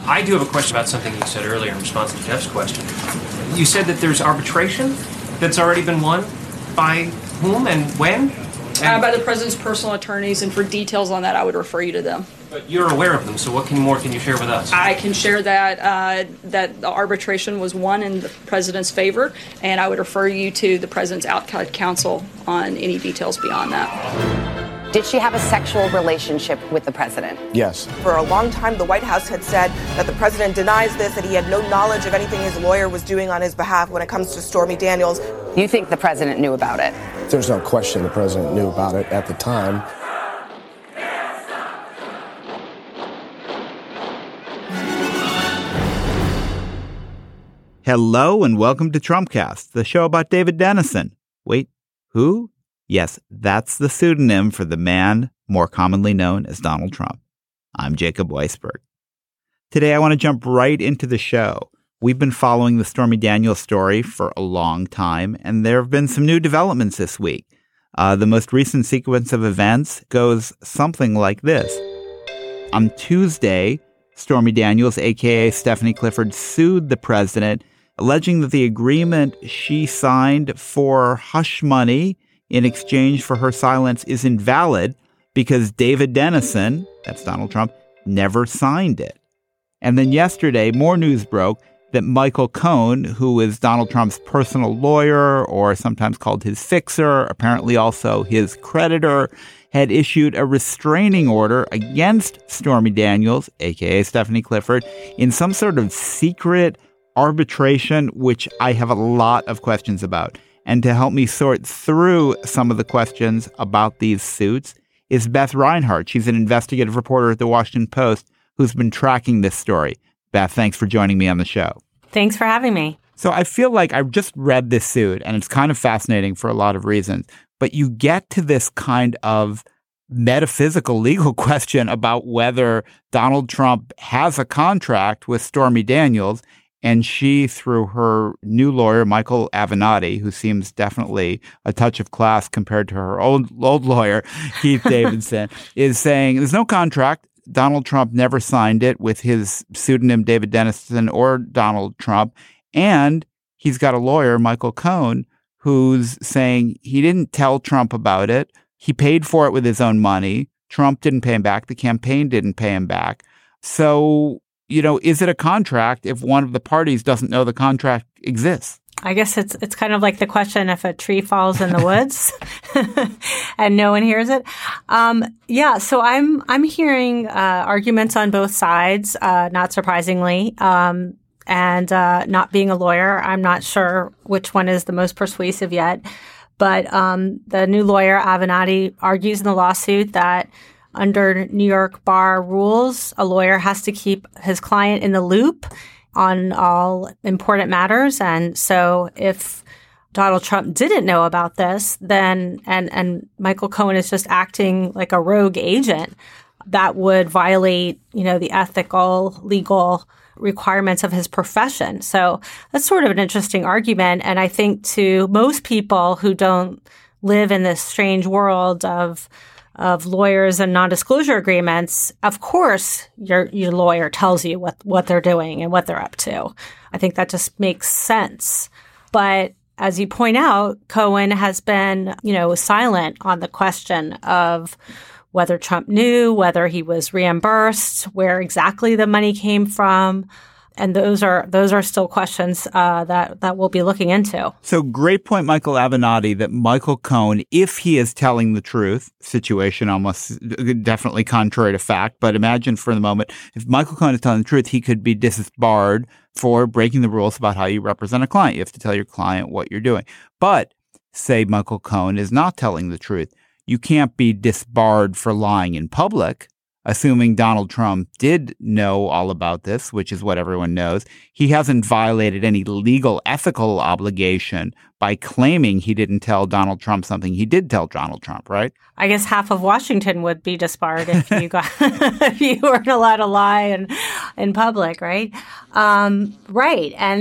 I do have a question about something you said earlier in response to Jeff's question. You said that there's arbitration that's already been won by whom and when? By the president's personal attorneys, and for details on that, I would refer you to them. But you're aware of them, so what more can you share with us? I can share that that the arbitration was won in the president's favor, and I would refer you to the president's outside counsel on any details beyond that. Did she have a sexual relationship with the president? Yes. For a long time, the White House had said that the president denies this, that he had no knowledge of anything his lawyer was doing on his behalf when it comes to Stormy Daniels. You think the president knew about it? There's no question the president knew about it at the time. Hello and welcome to Trumpcast, the show about David Dennison. Wait, who? Yes, that's the pseudonym for the man more commonly known as Donald Trump. I'm Jacob Weisberg. Today I want to jump right into the show. We've been following the Stormy Daniels story for a long time, and there have been some new developments this week. The most recent sequence of events goes something like this. On Tuesday, Stormy Daniels, a.k.a. Stephanie Clifford, sued the president, alleging that the agreement she signed for hush money in exchange for her silence is invalid because David Dennison, that's Donald Trump, never signed it. And then yesterday, more news broke that Michael Cohen, who is Donald Trump's personal lawyer, or sometimes called his fixer, apparently also his creditor, had issued a restraining order against Stormy Daniels, a.k.a. Stephanie Clifford, in some sort of secret arbitration, which I have a lot of questions about. And to help me sort through some of the questions about these suits is Beth Reinhart. She's an investigative reporter at The Washington Post who's been tracking this story. Beth, thanks for joining me on the show. Thanks for having me. So I feel like I've just read this suit, and it's kind of fascinating for a lot of reasons. But you get to this kind of metaphysical legal question about whether Donald Trump has a contract with Stormy Daniels, and she, through her new lawyer, Michael Avenatti, who seems definitely a touch of class compared to her old lawyer, Keith Davidson, is saying there's no contract. Donald Trump never signed it with his pseudonym David Dennison or Donald Trump. And he's got a lawyer, Michael Cohen, who's saying he didn't tell Trump about it. He paid for it with his own money. Trump didn't pay him back. The campaign didn't pay him back. So, is it a contract if one of the parties doesn't know the contract exists? I guess it's kind of like the question if a tree falls in the woods and no one hears it. So I'm hearing arguments on both sides, not surprisingly. And not being a lawyer, I'm not sure which one is the most persuasive yet. But the new lawyer, Avenatti, argues in the lawsuit that under New York bar rules, a lawyer has to keep his client in the loop on all important matters. And so if Donald Trump didn't know about this, then and Michael Cohen is just acting like a rogue agent, that would violate, the ethical, legal requirements of his profession. So that's sort of an interesting argument. And I think to most people who don't live in this strange world of lawyers and non-disclosure agreements, of course, your lawyer tells you what they're doing and what they're up to. I think that just makes sense. But as you point out, Cohen has been, silent on the question of whether Trump knew, whether he was reimbursed, where exactly the money came from. And those are still questions that we'll be looking into. So great point, Michael Avenatti, that Michael Cohen, if he is telling the truth, situation almost definitely contrary to fact, but imagine for the moment, if Michael Cohen is telling the truth, he could be disbarred for breaking the rules about how you represent a client. You have to tell your client what you're doing. But say Michael Cohen is not telling the truth, you can't be disbarred for lying in public. Assuming Donald Trump did know all about this, which is what everyone knows, he hasn't violated any legal, ethical obligation by claiming he didn't tell Donald Trump something he did tell Donald Trump, right? I guess half of Washington would be disbarred if you if you weren't allowed to lie in public, right? Right. And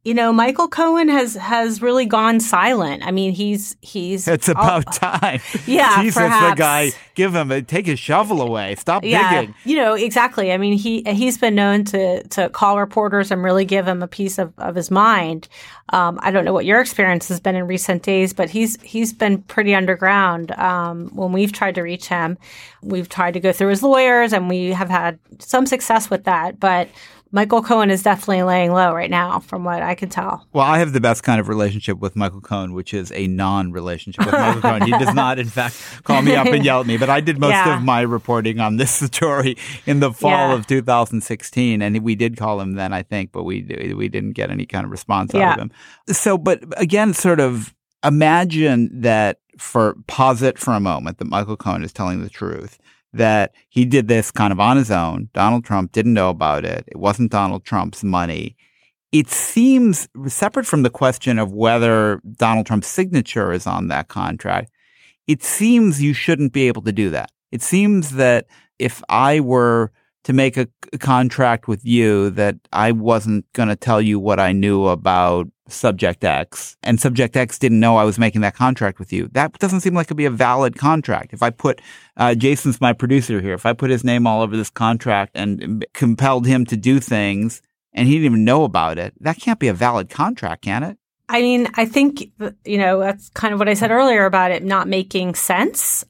Michael Cohen has really gone silent. I mean, he's. It's about time. Yeah, Jesus, perhaps. the guy, take his shovel away. Stop digging. Exactly. I mean, he's been known to call reporters and really give them a piece of his mind. I don't know what your experience has been in recent days, but he's been pretty underground. When we've tried to reach him, we've tried to go through his lawyers, and we have had some success with that, but Michael Cohen is definitely laying low right now, from what I can tell. Well, I have the best kind of relationship with Michael Cohen, which is a non-relationship with Michael Cohen. He does not, in fact, call me up and yell at me. But I did most of my reporting on this story in the fall of 2016, and we did call him then, I think, but we didn't get any kind of response out of him. So, but again, sort of imagine that posit for a moment that Michael Cohen is telling the truth, that he did this kind of on his own. Donald Trump didn't know about it. It wasn't Donald Trump's money. It seems, separate from the question of whether Donald Trump's signature is on that contract, it seems you shouldn't be able to do that. It seems that if I were to make a contract with you, that I wasn't going to tell you what I knew about Subject X, and Subject X didn't know I was making that contract with you. That doesn't seem like it'd be a valid contract. If I put, Jason's my producer here, if I put his name all over this contract and compelled him to do things and he didn't even know about it, that can't be a valid contract, can it? I mean, I think, that's kind of what I said earlier about it not making sense.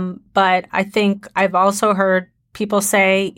But I think I've also heard people say,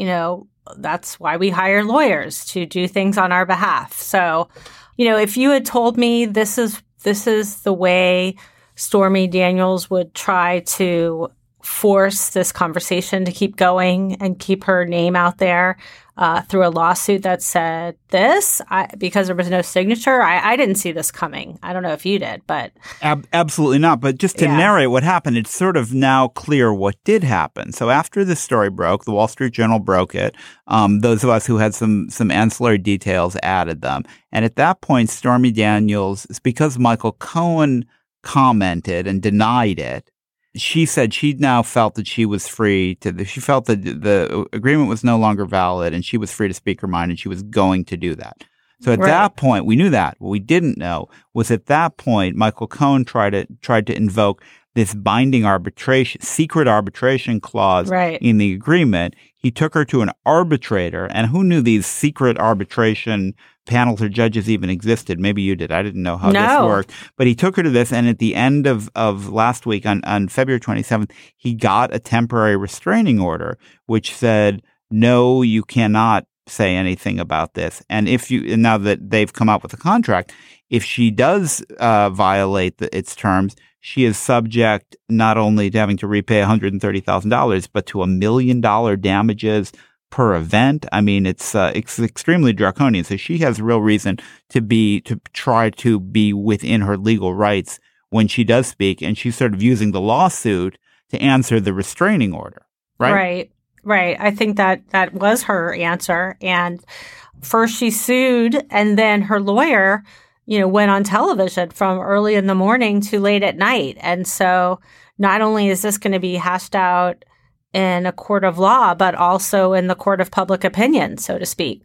that's why we hire lawyers, to do things on our behalf. So, if you had told me this is the way Stormy Daniels would try to force this conversation to keep going and keep her name out there through a lawsuit that said this, because there was no signature, I didn't see this coming. I don't know if you did, but absolutely not. But just to narrate what happened, it's sort of now clear what did happen. So after this story broke, the Wall Street Journal broke it. Those of us who had some ancillary details added them. And at that point, Stormy Daniels, it's because Michael Cohen commented and denied it, she said she now felt that she was free she felt that the agreement was no longer valid and she was free to speak her mind, and she was going to do that. So at that point, we knew that. What we didn't know was at that point, Michael Cohen tried to invoke this binding secret arbitration clause in the agreement. He took her to an arbitrator, and who knew these secret arbitration panels or judges even existed? Maybe you did. I didn't know how this worked. But he took her to this, and at the end of last week, on February 27th, he got a temporary restraining order, which said, no, you cannot say anything about this. And now that they've come out with a contract, if she does violate its terms, she is subject not only to having to repay $130,000, but to $1 million damages per event. I mean, it's extremely draconian. So she has real reason to try to be within her legal rights when she does speak, and she's sort of using the lawsuit to answer the restraining order, right? Right. I think that was her answer. And first she sued, and then her lawyer went on television from early in the morning to late at night. And so not only is this going to be hashed out in a court of law, but also in the court of public opinion, so to speak.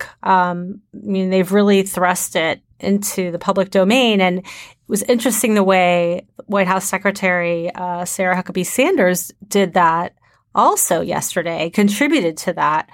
They've really thrust it into the public domain. And it was interesting the way White House Secretary Sarah Huckabee Sanders did that also yesterday, contributed to that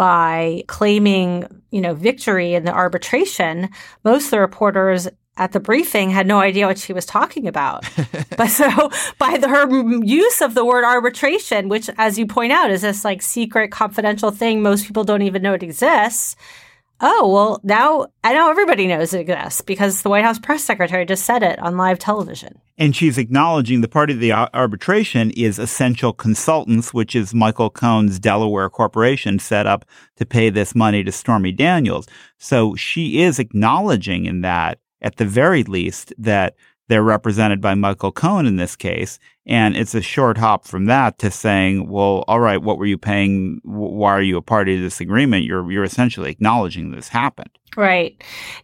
by claiming, victory in the arbitration. Most of the reporters at the briefing had no idea what she was talking about. But so by her use of the word arbitration, which, as you point out, is this secret confidential thing most people don't even know it exists. Oh, well, now everybody knows it exists because the White House press secretary just said it on live television. And she's acknowledging the party of the arbitration is Essential Consultants, which is Michael Cohen's Delaware corporation set up to pay this money to Stormy Daniels. So she is acknowledging in that, at the very least, that they're represented by Michael Cohen in this case. And it's a short hop from that to saying, well, all right, what were you paying? Why are you a party to this agreement? You're essentially acknowledging this happened. Right.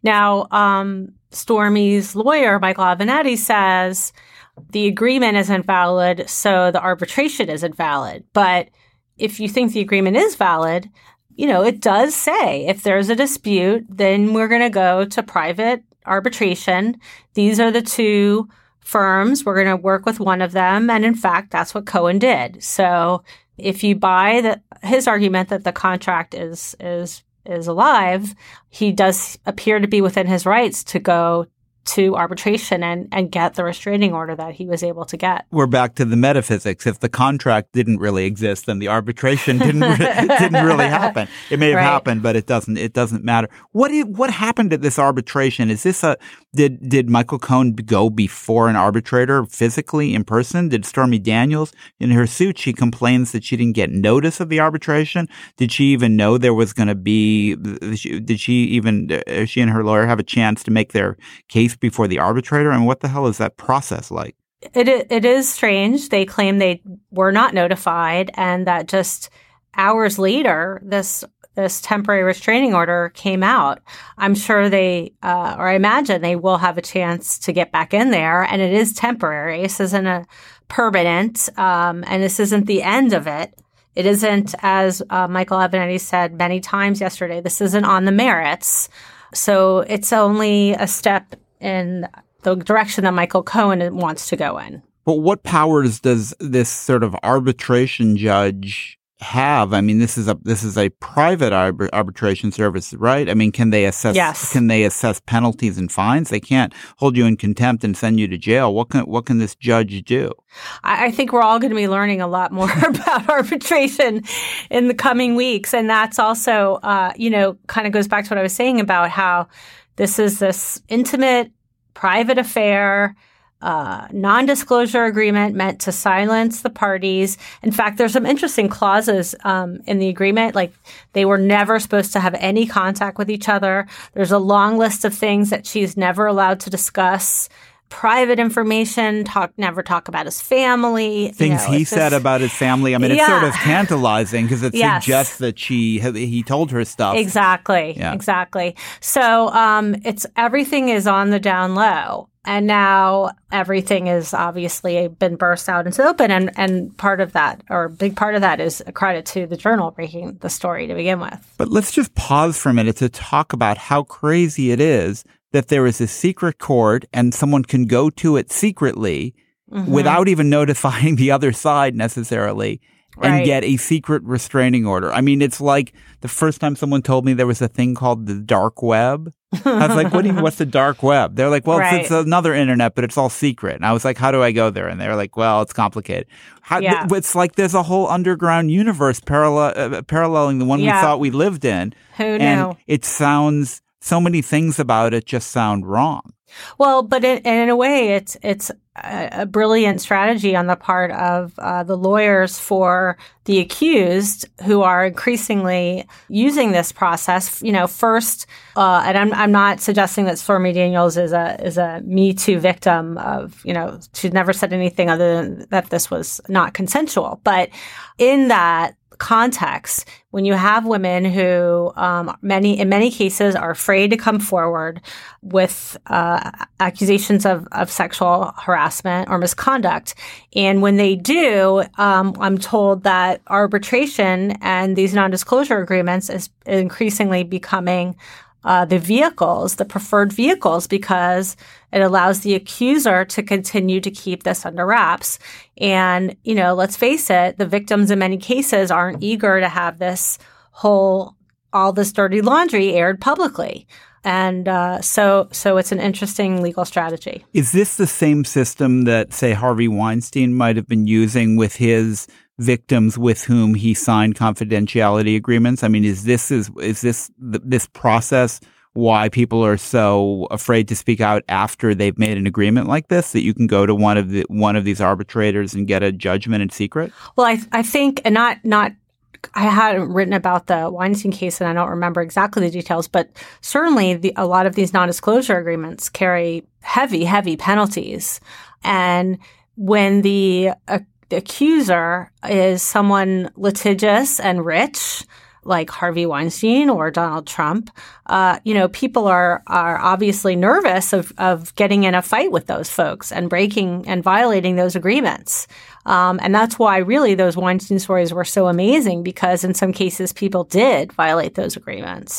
Now, Stormy's lawyer, Michael Avenatti, says the agreement isn't valid, so the arbitration isn't valid. But if you think the agreement is valid, it does say if there's a dispute, then we're going to go to private arbitration. These are the two firms. We're going to work with one of them. And in fact, that's what Cohen did. So if you buy his argument that the contract is alive, he does appear to be within his rights to go to arbitration and get the restraining order that he was able to get. We're back to the metaphysics. If the contract didn't really exist, then the arbitration didn't really happen. It may have happened, but it doesn't matter. What happened at this arbitration? Is this did Michael Cohen go before an arbitrator physically in person? Did Stormy Daniels, in her suit, she complains that she didn't get notice of the arbitration? Did she even know there was going to be, she and her lawyer have a chance to make their case before the arbitrator? And what the hell is that process like? It is strange. They claim they were not notified and that just hours later, this temporary restraining order came out. I'm sure or I imagine they will have a chance to get back in there, and it is temporary. This isn't a permanent, and this isn't the end of it. It isn't, as Michael Avenatti said many times yesterday, this isn't on the merits. So it's only a step in the direction that Michael Cohen wants to go in. But what powers does this sort of arbitration judge have? I mean, this is a private arbitration service, right? I mean, can they assess? Yes. Can they assess penalties and fines? They can't hold you in contempt and send you to jail. What can this judge do? I think we're all going to be learning a lot more about arbitration in the coming weeks, and that's also, kind of goes back to what I was saying about how this is this intimate, private affair. Non-disclosure agreement meant to silence the parties. In fact, there's some interesting clauses in the agreement, like they were never supposed to have any contact with each other. There's a long list of things that she's never allowed to discuss. Private information, never talk about his family. Things he said about his family. I mean, it's sort of tantalizing because it suggests that he told her stuff. Exactly. Yeah. Exactly. So it's everything is on the down low. And now everything is obviously been burst out into the open. And part of that, or a big part of that, is a credit to the Journal breaking the story to begin with. But let's just pause for a minute to talk about how crazy it is that there is a secret court and someone can go to it secretly without even notifying the other side necessarily and get a secret restraining order. I mean, it's like the first time someone told me there was a thing called the dark web. I was like, what's the dark web? They're like, well, it's another internet, but it's all secret. And I was like, how do I go there? And they're like, well, it's complicated. It's like there's a whole underground universe paralleling the one we thought we lived in. Who knew? And it sounds, so many things about it just sound wrong. Well, but in a way, it's a brilliant strategy on the part of the lawyers for the accused, who are increasingly using this process. First, and I'm not suggesting that Stormy Daniels is a Me Too victim of, she's never said anything other than that this was not consensual. But in that context, when you have women who in many cases are afraid to come forward with accusations of sexual harassment or misconduct, and when they do, I'm told that arbitration and these non-disclosure agreements is increasingly becoming the preferred vehicles, because it allows the accuser to continue to keep this under wraps. And, let's face it, the victims in many cases aren't eager to have all this dirty laundry aired publicly. And so it's an interesting legal strategy. Is this the same system that, say, Harvey Weinstein might have been using with his victims with whom he signed confidentiality agreements? I mean, is this process why people are so afraid to speak out after they've made an agreement like this, that you can go to one of these arbitrators and get a judgment in secret? Well, I think, and not. I hadn't written about the Weinstein case, and I don't remember exactly the details, but certainly a lot of these non-disclosure agreements carry heavy, heavy penalties. And when the accuser is someone litigious and rich, like Harvey Weinstein or Donald Trump, people are obviously nervous of getting in a fight with those folks and breaking and violating those agreements. And that's why really those Weinstein stories were so amazing, because in some cases people did violate those agreements.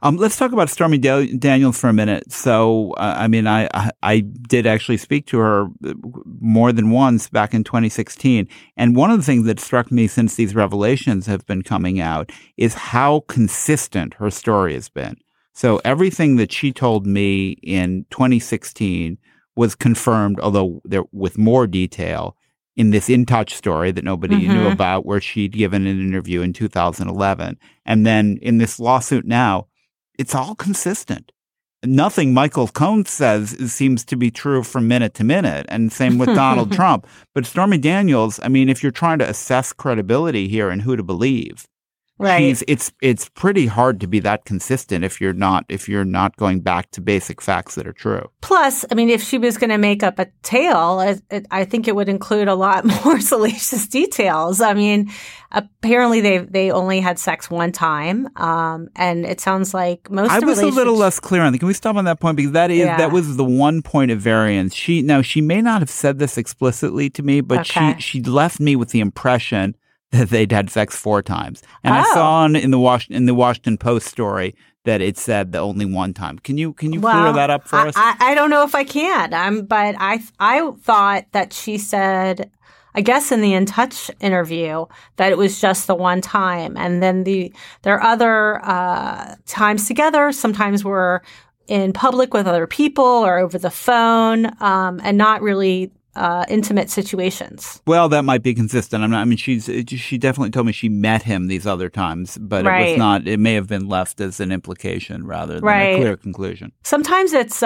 Let's talk about Stormy Daniels for a minute. So, I did actually speak to her more than once back in 2016. And one of the things that struck me since these revelations have been coming out is how consistent her story has been. So everything that she told me in 2016 was confirmed, although with more detail, in this In Touch story that nobody knew about, where she'd given an interview in 2011. And then in this lawsuit now, it's all consistent. Nothing Michael Cohen says seems to be true from minute to minute, and same with Donald Trump. But Stormy Daniels, I mean, if you're trying to assess credibility here and who to believe, right? It's pretty hard to be that consistent if you're not going back to basic facts that are true. Plus, I mean, if she was going to make up a tale, I think it would include a lot more salacious details. I mean, apparently they only had sex one time, and it sounds like most. I was a little less clear on that. Can we stop on that point, because that was the one point of variance. She may not have said this explicitly to me, but she left me with the impression that they'd had sex 4 times. And I saw in the Washington Post story that it said the only one time. Can you clear that up for us? I don't know if I can. But I thought that she said, I guess in the In Touch interview, that it was just the one time. And then there are other times together. Sometimes we're in public with other people or over the phone, and not really intimate situations. Well, that might be consistent. She definitely told me she met him these other times, but it was not. It may have been left as an implication rather than a clear conclusion. Sometimes it's,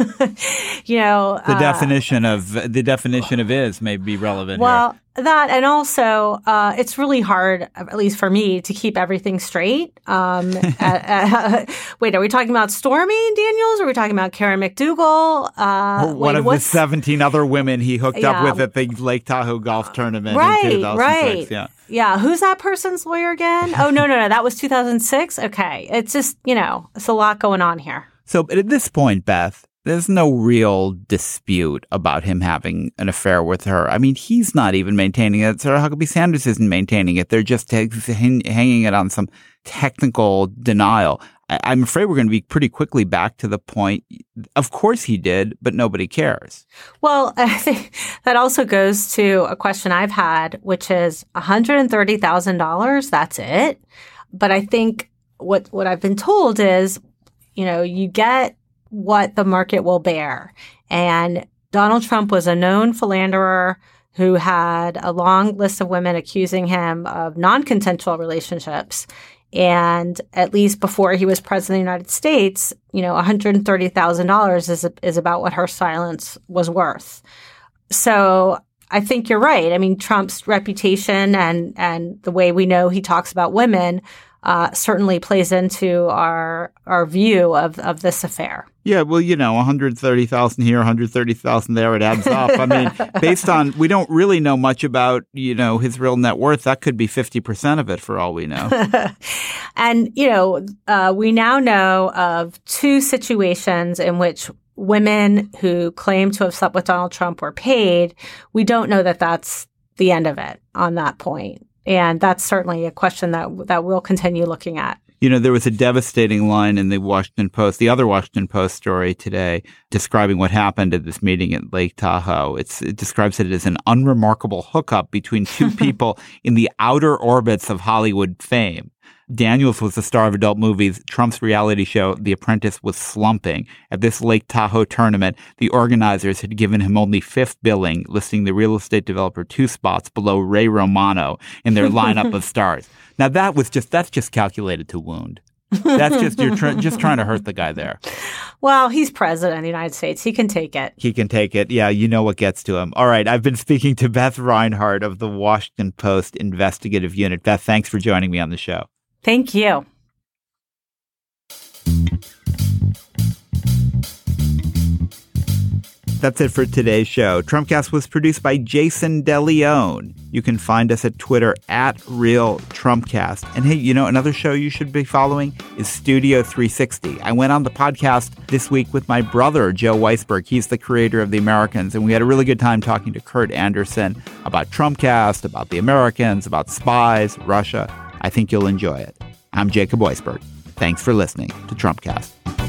the definition of is may be relevant. Well, here. That, and also, it's really hard, at least for me, to keep everything straight. Wait, are we talking about Stormy Daniels? Or are we talking about Karen McDougal? One of the 17 other women he hooked up with at the Lake Tahoe golf tournament in 2006. Right. Yeah. Who's that person's lawyer again? Oh, no. That was 2006? Okay. It's just, it's a lot going on here. So at this point, Beth, there's no real dispute about him having an affair with her. I mean, he's not even maintaining it. Sarah Huckabee Sanders isn't maintaining it. They're just hanging it on some technical denial. I'm afraid we're going to be pretty quickly back to the point. Of course he did, but nobody cares. Well, I think that also goes to a question I've had, which is $130,000. That's it. But I think what I've been told is, you get what the market will bear. And Donald Trump was a known philanderer who had a long list of women accusing him of non-consensual relationships. And at least before he was president of the United States, $130,000 is about what her silence was worth. So I think you're right. I mean, Trump's reputation and the way we know he talks about women certainly plays into our view of this affair. Yeah, well, 130,000 here, 130,000 there, it adds up. I mean, based on, we don't really know much about, his real net worth. That could be 50% of it for all we know. And, we now know of 2 situations in which women who claim to have slept with Donald Trump were paid. We don't know that that's the end of it on that point. And that's certainly a question that we'll continue looking at. There was a devastating line in the Washington Post, the other Washington Post story today, describing what happened at this meeting at Lake Tahoe. It describes it as an unremarkable hookup between 2 people in the outer orbits of Hollywood fame. Daniels was the star of adult movies. Trump's reality show, The Apprentice, was slumping. At this Lake Tahoe tournament, the organizers had given him only 5th billing, listing the real estate developer 2 spots below Ray Romano in their lineup of stars. Now that's just calculated to wound. That's just, you're just trying to hurt the guy there. Well, he's president of the United States. He can take it. He can take it. Yeah, you know what gets to him. All right, I've been speaking to Beth Reinhart of the Washington Post Investigative Unit. Beth, thanks for joining me on the show. Thank you. That's it for today's show. Trumpcast was produced by Jason DeLeon. You can find us at Twitter @RealTrumpcast. And hey, another show you should be following is Studio 360. I went on the podcast this week with my brother, Joe Weisberg. He's the creator of The Americans. And we had a really good time talking to Kurt Anderson about Trumpcast, about The Americans, about spies, Russia. I think you'll enjoy it. I'm Jacob Weisberg. Thanks for listening to Trumpcast.